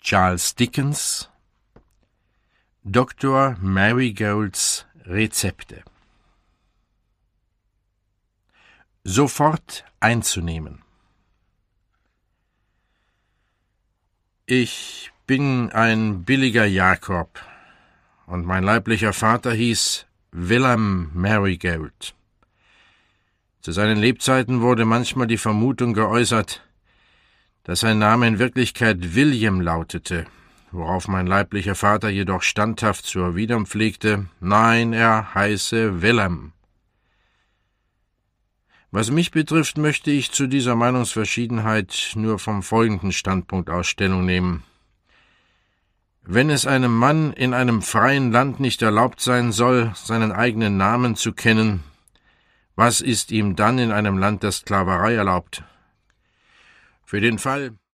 Charles Dickens Dr. Marigolds Rezepte sofort einzunehmen. Ich bin ein billiger Jakob, und mein leiblicher Vater hieß Willem Marigold. Zu seinen Lebzeiten wurde manchmal die Vermutung geäußert, dass sein Name in Wirklichkeit William lautete, worauf mein leiblicher Vater jedoch standhaft zu erwidern pflegte, nein, er heiße Willem. Was mich betrifft, möchte ich zu dieser Meinungsverschiedenheit nur vom folgenden Standpunkt aus Stellung nehmen. Wenn es einem Mann in einem freien Land nicht erlaubt sein soll, seinen eigenen Namen zu kennen, was ist ihm dann in einem Land der Sklaverei erlaubt? Für den Fall,